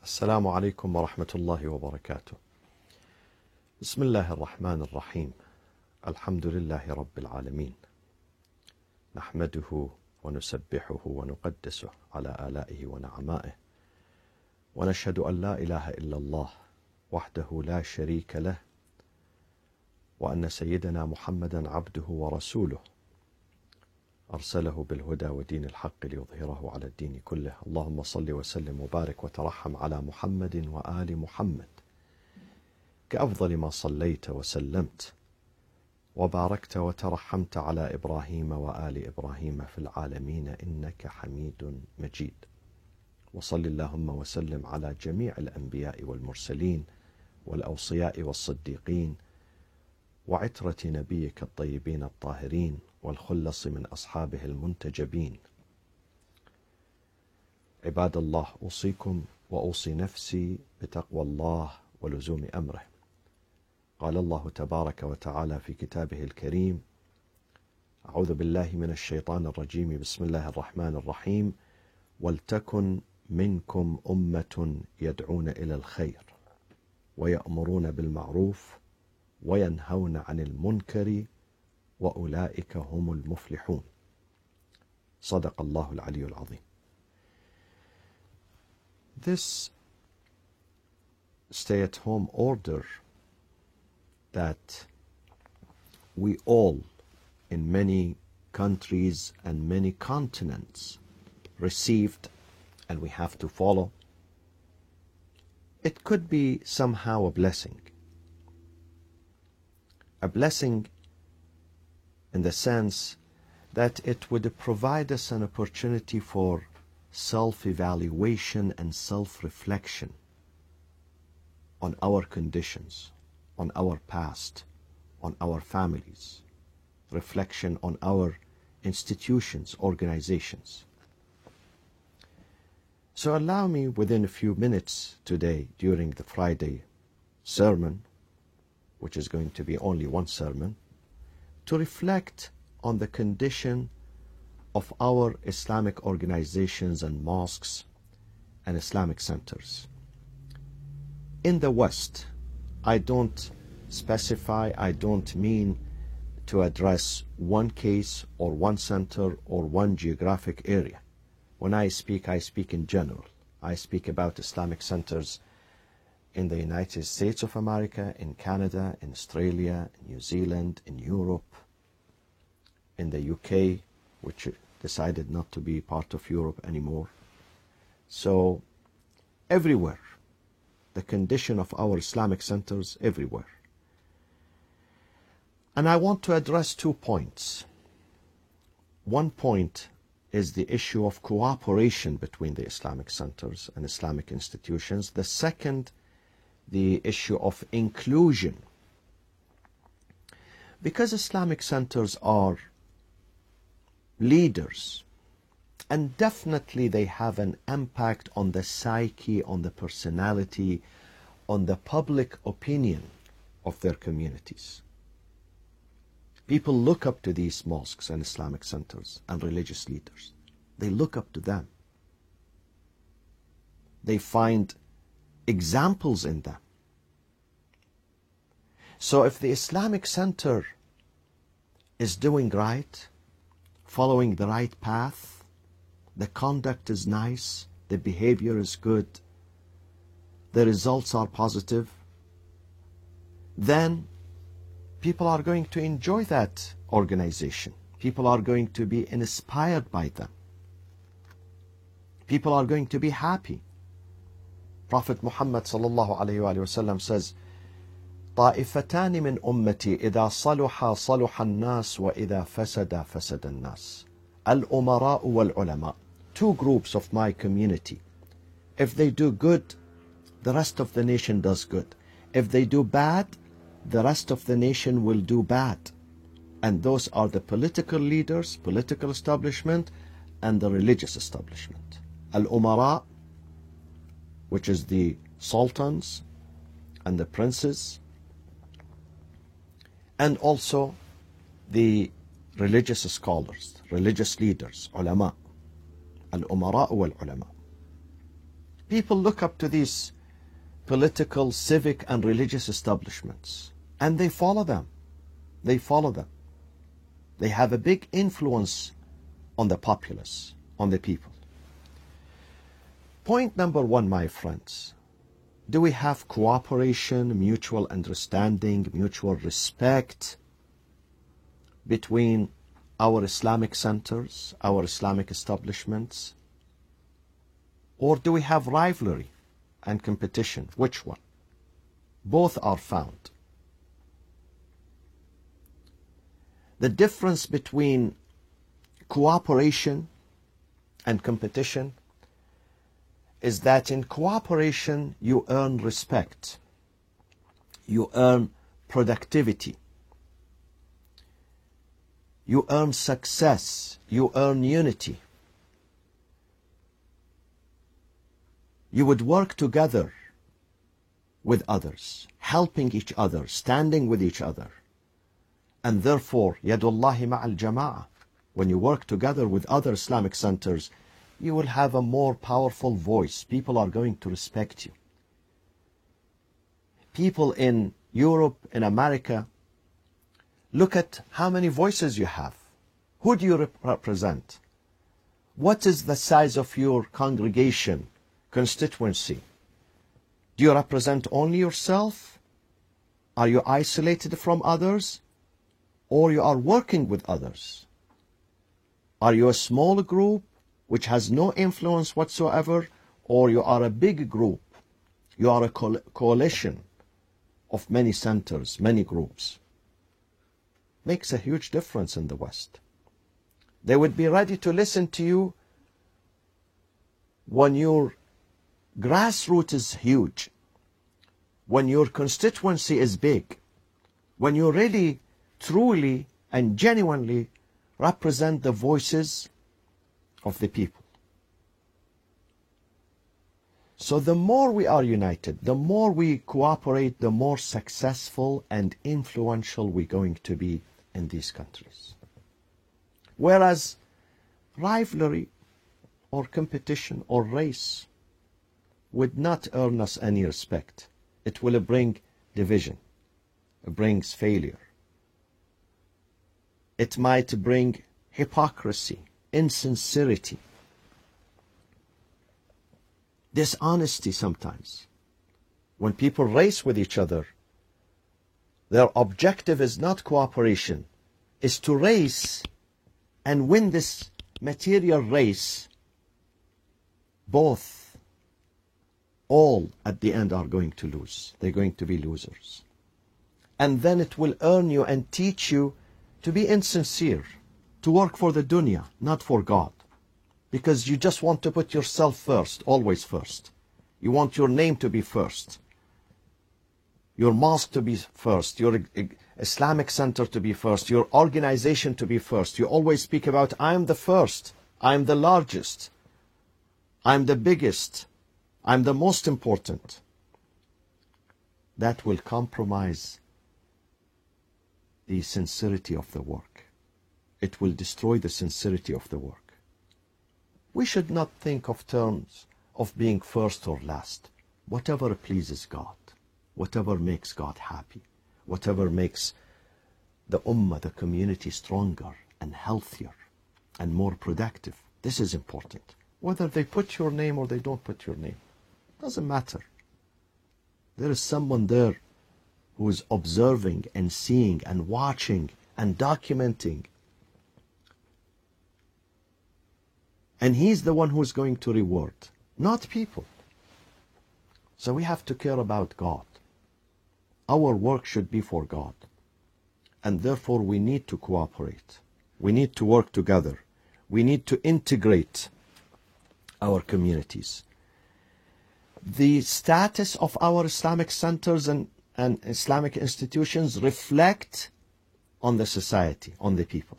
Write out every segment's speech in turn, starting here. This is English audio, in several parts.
السلام عليكم ورحمة الله وبركاته. بسم الله الرحمن الرحيم. الحمد لله رب العالمين، نحمده ونسبحه ونقدسه على آلائه ونعمائه، ونشهد أن لا إله إلا الله وحده لا شريك له، وأن سيدنا محمدا عبده ورسوله أرسله بالهدى ودين الحق ليظهره على الدين كله. اللهم صل وسلم وبارك وترحم على محمد وآل محمد كأفضل ما صليت وسلمت وباركت وترحمت على إبراهيم وآل إبراهيم في العالمين إنك حميد مجيد. وصل اللهم وسلم على جميع الأنبياء والمرسلين والأوصياء والصديقين وعترة نبيك الطيبين الطاهرين والخلص من أصحابه المنتجبين. عباد الله، أوصيكم وأوصي نفسي بتقوى الله ولزوم أمره. قال الله تبارك وتعالى في كتابه الكريم: أعوذ بالله من الشيطان الرجيم، بسم الله الرحمن الرحيم: ولتكن منكم أمة يدعون إلى الخير ويأمرون بالمعروف وينهون عن المنكر وأولئك هم المفلحون. صدق الله العلي العظيم. This stay-at-home order that we all in many countries and many continents received and we have to follow, it could be somehow a blessing. A blessing in the sense that it would provide us an opportunity for self-evaluation and self-reflection on our conditions, on our past, on our families, reflection on our institutions, organizations. So allow me within a few minutes today during the Friday sermon, which is going to be only one sermon, to reflect on the condition of our Islamic organizations and mosques and Islamic centers. In the West, I don't specify, I don't mean to address one case or one center or one geographic area. When I speak in general. I speak about Islamic centers in the United States of America, in Canada, in Australia, in New Zealand, in Europe, in the UK, which decided not to be part of Europe anymore. So everywhere, the condition of our Islamic centers everywhere. And I want to address 2 points. One point is the issue of cooperation between the Islamic centers and Islamic institutions. The second, the issue of inclusion. Because Islamic centers are leaders, and definitely they have an impact on the psyche, on the personality, on the public opinion of their communities. People look up to these mosques and Islamic centers and religious leaders. They look up to them. They find examples in them. So if the Islamic center is doing right, following the right path, the conduct is nice, the behavior is good, the results are positive, then people are going to enjoy that organization. People are going to be inspired by them. People are going to be happy. Prophet Muhammad sallallahu alayhi wa sallam says, طائفتان من أمتي إذا صلح صلح الناس وإذا فسد فسد الناس الأمراء والعلماء. 2 groups of my community. If they do good, the rest of the nation does good. If they do bad, the rest of the nation will do bad. And those are the political leaders, political establishment, and the religious establishment. Al-Umara, which is the sultans and the princes, and also the religious scholars, religious leaders, ulama, al-umara wal-ulama. People look up to these political, civic, and religious establishments, and they follow them. They follow them. They have a big influence on the populace, on the people. Point number one, my friends. Do we have cooperation, mutual understanding, mutual respect between our Islamic centers, our Islamic establishments? Or do we have rivalry and competition? Which one? Both are found. The difference between cooperation and competition is that in cooperation you earn respect, you earn productivity, you earn success, you earn unity. You would work together with others, helping each other, standing with each other. And therefore, yadullahi ma'al jama'ah. When you work together with other Islamic centers, you will have a more powerful voice. People are going to respect you. People in Europe, in America, look at how many voices you have. Who do you represent? What is the size of your congregation, constituency? Do you represent only yourself? Are you isolated from others? Or you are working with others? Are you a small group which has no influence whatsoever, or you are a big group? You are a coalition of many centers, many groups. Makes a huge difference in the West. They would be ready to listen to you when your grassroots is huge, when your constituency is big, when you really, truly, and genuinely represent the voices of the people. So the more we are united, the more we cooperate, the more successful and influential we're going to be in these countries. Whereas rivalry or competition or race would not earn us any respect. It will bring division. It brings failure. It might bring hypocrisy, insincerity, dishonesty sometimes. When people race with each other, their objective is not cooperation, is to race and win this material race. Both, all at the end are going to lose. They're going to be losers. And then it will earn you and teach you to be insincere, to work for the dunya, not for God. Because you just want to put yourself first, always first. You want your name to be first, your mosque to be first, your Islamic center to be first, your organization to be first. You always speak about, I'm the first, I'm the largest, I'm the biggest, I'm the most important. That will compromise the sincerity of the work. It will destroy the sincerity of the work. We should not think of terms of being first or last. Whatever pleases God, whatever makes God happy, whatever makes the ummah, the community, stronger and healthier and more productive. This is important. Whether they put your name or they don't put your name, doesn't matter. There is someone there who is observing and seeing and watching and documenting. And he's the one who is going to reward, not people. So we have to care about God. Our work should be for God. And therefore we need to cooperate. We need to work together. We need to integrate our communities. The status of our Islamic centers and Islamic institutions reflect on the society, on the people.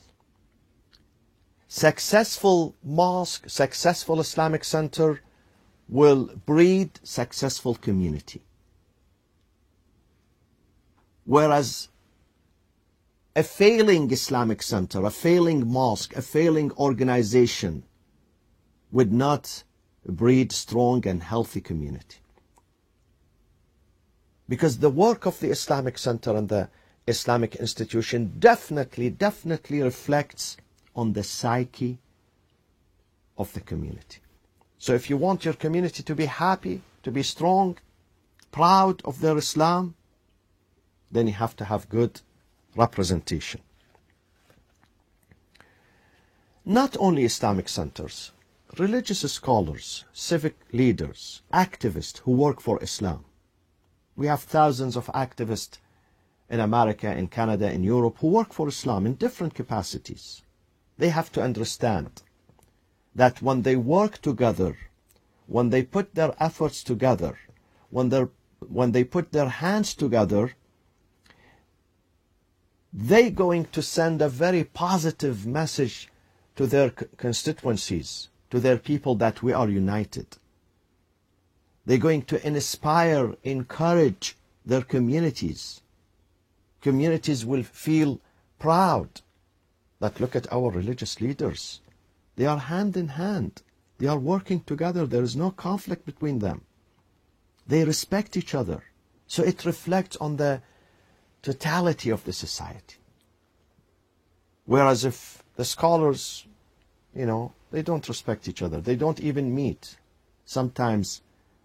Successful mosque, successful Islamic center will breed successful community. Whereas a failing Islamic center, a failing mosque, a failing organization would not breed strong and healthy community. Because the work of the Islamic Center and the Islamic institution definitely reflects on the psyche of the community. So if you want your community to be happy, to be strong, proud of their Islam, then you have to have good representation. Not only Islamic centers, religious scholars, civic leaders, activists who work for Islam. We have thousands of activists in America, in Canada, in Europe who work for Islam in different capacities. They have to understand that when they work together, when they put their efforts together, when they put their hands together, they're going to send a very positive message to their constituencies, to their people, that we are united. They're going to inspire, encourage their communities. Communities will feel proud that look at our religious leaders. They are hand in hand. They are working together. There is no conflict between them. They respect each other. So it reflects on the totality of the society. Whereas if the scholars, they don't respect each other. They don't even meet. Sometimes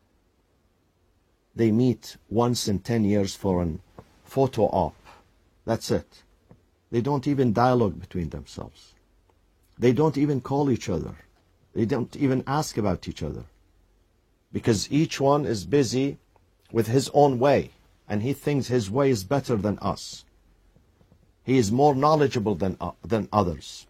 they meet once in 10 years for a photo op. That's it. They don't even dialogue between themselves. They don't even call each other. They don't even ask about each other. Because each one is busy with his own way. And he thinks his way is better than us. He is more knowledgeable than others.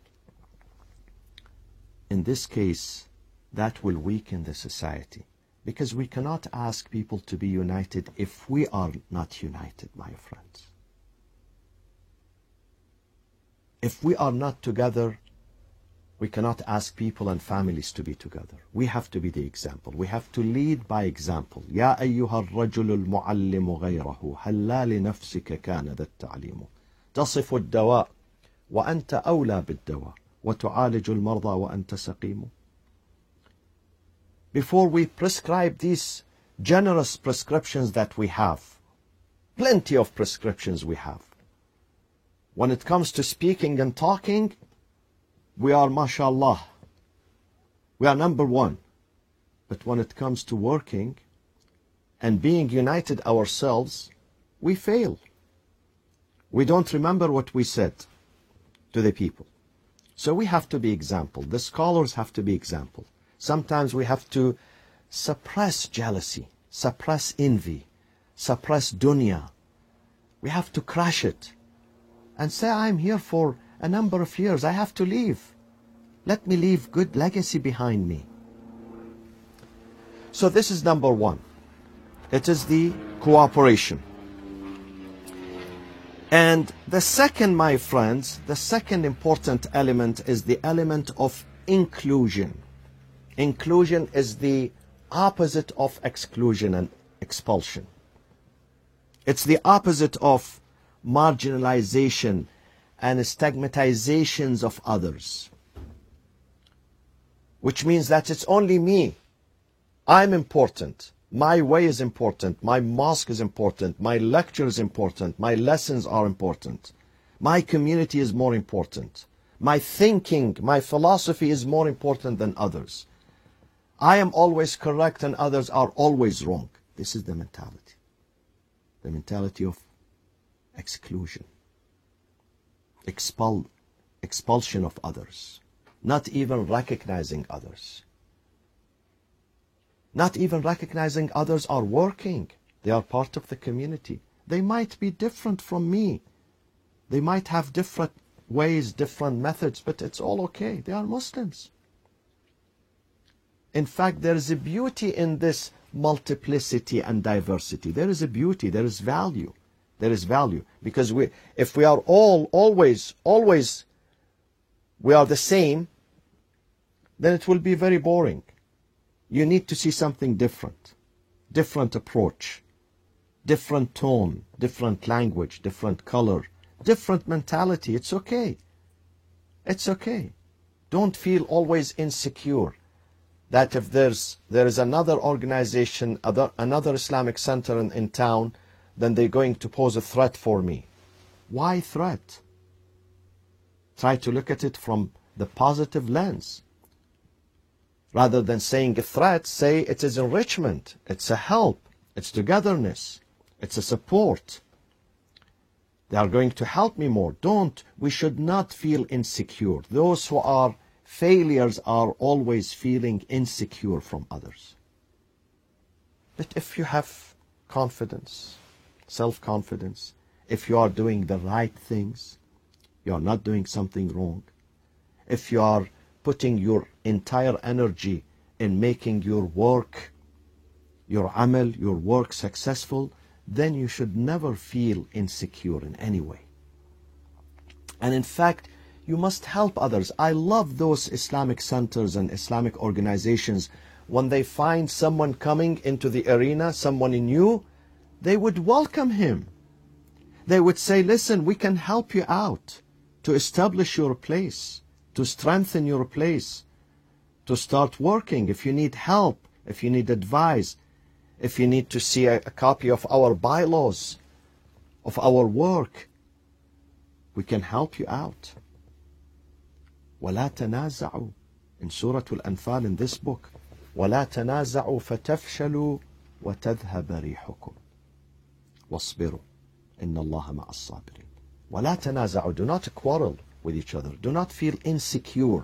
In this case, that will weaken the society. Because we cannot ask people to be united if we are not united, my friends. If we are not together, we cannot ask people and families to be together. We have to be the example. We have to lead by example. يا أيها الرجل المعلم غيره هلا لنفسك كان ذا التعليم تصف الدواء وأنت أولى بالدواء وتعالج المرضى وأنت سقيم. Before we prescribe these generous prescriptions that we have, plenty of prescriptions we have. When it comes to speaking and talking, we are, mashallah, we are number one. But when it comes to working and being united ourselves, we fail. We don't remember what we said to the people. So we have to be example. The scholars have to be example. Sometimes we have to suppress jealousy, suppress envy, suppress dunya. We have to crush it and say, I'm here for a number of years. I have to leave. Let me leave good legacy behind me. So this is number one. It is the cooperation. And the second, my friends, the second important element is the element of inclusion. Inclusion is the opposite of exclusion and expulsion. It's the opposite of marginalization and stigmatizations of others. Which means that it's only me. I'm important. My way is important. My mosque is important. My lecture is important. My lessons are important. My community is more important. My thinking, my philosophy is more important than others. I am always correct and others are always wrong. This is the mentality. The mentality of exclusion. Expulsion of others. Not even recognizing others. Not even recognizing others are working. They are part of the community. They might be different from me. They might have different ways, different methods, but it's all okay. They are Muslims. In fact, there is a beauty in this multiplicity and diversity. There is a beauty, there is value. There is value. Because if we are all always we are the same, then it will be very boring. You need to see something different. Different approach. Different tone. Different language. Different color. Different mentality. It's okay. It's okay. Don't feel always insecure. that if there is another organization, another Islamic center in town, then they're going to pose a threat for me. Why threat? Try to look at it from the positive lens. Rather than saying a threat, say it is enrichment, it's a help, it's togetherness, it's a support. They are going to help me more. We should not feel insecure. Those who are failures are always feeling insecure from others. But if you have confidence, self-confidence, if you are doing the right things, you are not doing something wrong, if you are putting your entire energy in making your work, your amal, your work successful, then you should never feel insecure in any way. And in fact, you must help others. I love those Islamic centers and Islamic organizations. When they find someone coming into the arena, someone new, they would welcome him. They would say, listen, we can help you out to establish your place, to strengthen your place, to start working. If you need help, if you need advice, if you need to see a copy of our bylaws, of our work, we can help you out. وَلَا تَنَازَعُوا in Surah Al-Anfal, in this book, وَلَا تَنَازَعُوا فَتَفْشَلُوا وَتَذْهَبَ رِيحُكُمْ وَاصْبِرُوا إِنَّ اللَّهَ مَعَ الصَّابِرِينَ. وَلَا تَنَازَعُوا, do not quarrel with each other. Do not feel insecure.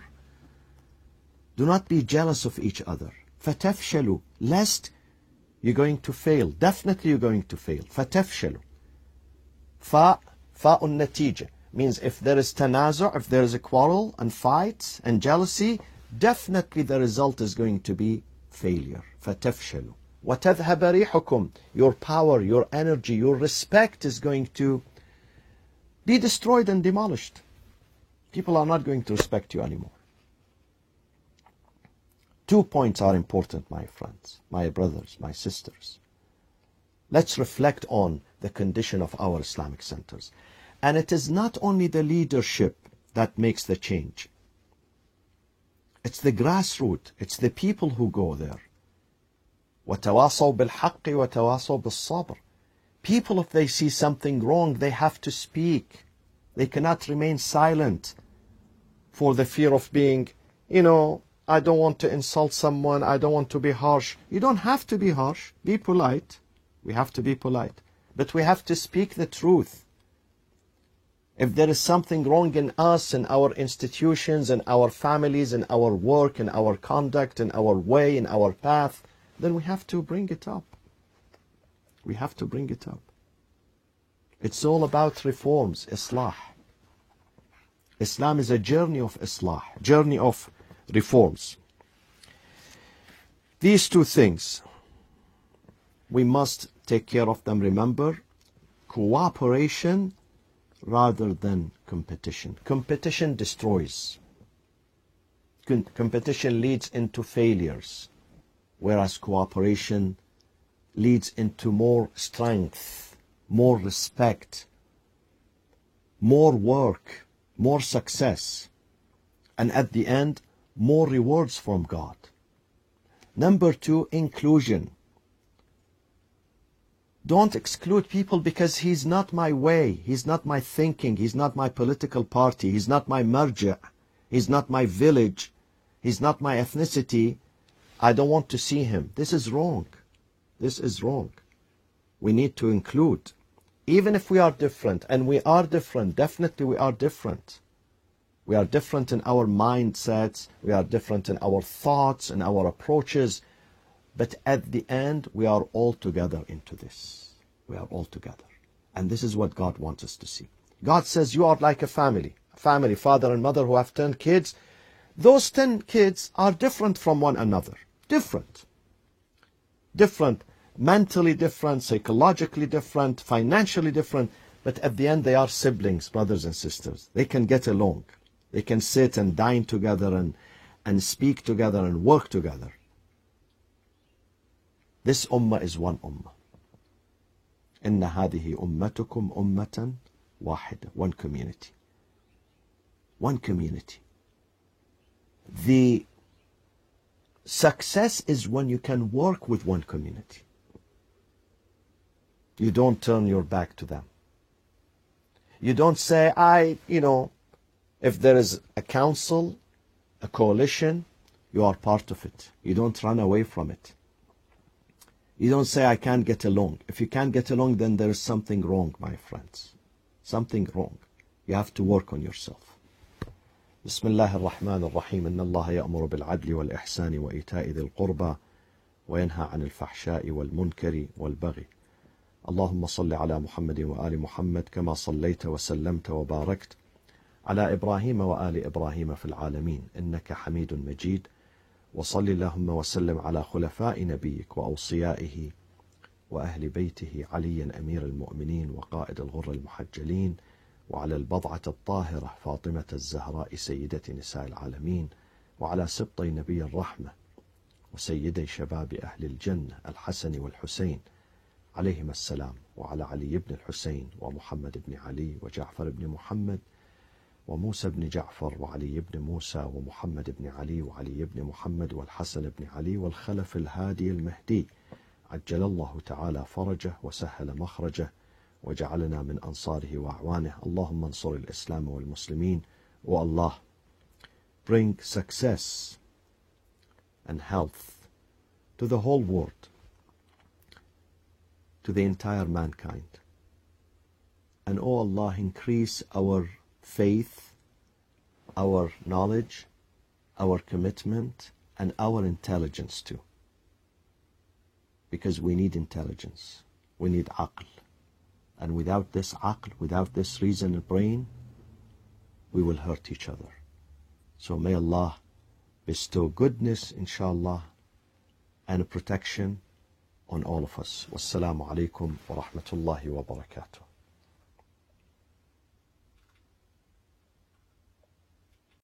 Do not be jealous of each other. فَتَفْشَلُوا, lest you're going to fail. Definitely you're going to fail. فَتَفْشَلُوا. فَاءٌ نَتِيجة means if there is tanazu', if there is a quarrel and fight and jealousy, definitely the result is going to be failure. فَتَفْشَلُوا وَتَذْهَبَ رِيحُكُمْ, your power, your energy, your respect is going to be destroyed and demolished. People are not going to respect you anymore. 2 points are important, my friends, my brothers, my sisters. Let's reflect on the condition of our Islamic centers. And it is not only the leadership that makes the change. It's the grassroots. It's the people who go there. وَتَوَاصَوْا بِالْحَقِّ وَتَوَاصَوْا بِالصَّبْرِ. People, if they see something wrong, they have to speak. They cannot remain silent for the fear of being, I don't want to insult someone, I don't want to be harsh. You don't have to be harsh. Be polite. We have to be polite. But we have to speak the truth. If there is something wrong in us, in our institutions, in our families, in our work, in our conduct, in our way, in our path, then we have to bring it up. We have to bring it up. It's all about reforms, islah. Islam is a journey of islah, journey of reforms. These 2 things, we must take care of them. Remember, cooperation rather than competition. Competition destroys. Competition leads into failures, whereas cooperation leads into more strength, more respect, more work, more success, and at the end, more rewards from God. Number 2, inclusion. Don't exclude people because he's not my way, he's not my thinking, he's not my political party, he's not my marja, he's not my village, he's not my ethnicity. I don't want to see him. This is wrong. This is wrong. We need to include. Even if we are different, and we are different, definitely we are different. We are different in our mindsets, we are different in our thoughts and our approaches. But at the end, we are all together into this. We are all together. And this is what God wants us to see. God says you are like a family, father and mother who have 10 kids. Those 10 kids are different from one another. Different. Different. Mentally different, psychologically different, financially different. But at the end, they are siblings, brothers and sisters. They can get along. They can sit and dine together and speak together and work together. This ummah is one ummah. إن هذه أمتكم أمة واحدة. One community. One community. The Success is when you can work with one community. You don't turn your back to them. You don't say, if there is a council, a coalition, you are part of it. You don't run away from it. You don't say, I can't get along. If you can't get along, then there is something wrong, my friends. Something wrong. You have to work on yourself. بسم الله الرحمن الرحيم إن الله يأمر بالعدل والإحسان وإيتاء ذي القربى وينهى عن الفحشاء والمنكر والبغي اللهم صل على محمد وآل محمد كما صليت وسلمت وباركت على إبراهيم وآل إبراهيم في العالمين إنك حميد مجيد وصل اللهم وسلم على خلفاء نبيك وأوصيائه وأهل بيته علي أمير المؤمنين وقائد الغر المحجلين وعلى البضعة الطاهرة فاطمة الزهراء سيدة نساء العالمين وعلى سبطي نبي الرحمة وسيدي شباب أهل الجنة الحسن والحسين عليهما السلام وعلى علي بن الحسين ومحمد بن علي وجعفر بن محمد وموسى بن جعفر وعلي بن موسى ومحمد بن علي وعلي بن محمد والحسن بن علي والخلف الهادي المهدي عجل الله تعالى فرجه وسهل مخرجه وجعلنا من أنصاره وأعوانه اللهم انصر الإسلام والمسلمين O Allah, bring success and health to the whole world, to the entire mankind. And O Allah, increase our faith, our knowledge, our commitment, and our intelligence too. Because we need intelligence. We need aql. And without this aql, without this reason and brain, we will hurt each other. So may Allah bestow goodness, inshallah, and protection on all of us. Wassalamu alaikum wa rahmatullahi wa barakatuh.